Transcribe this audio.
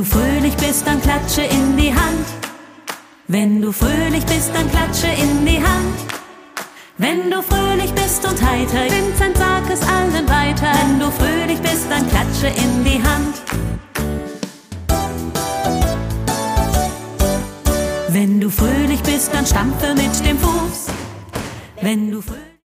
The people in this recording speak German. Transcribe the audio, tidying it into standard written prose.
du fröhlich bist, dann klatsche in die Hand. Wenn du fröhlich bist, dann klatsche in die Hand. Wenn du fröhlich bist und heiter, Vincent, sag es allen weiter. Wenn du fröhlich bist, dann klatsche in die Hand. Wenn du fröhlich bist, dann stampfe mit dem Fuß. Wenn du fröhlich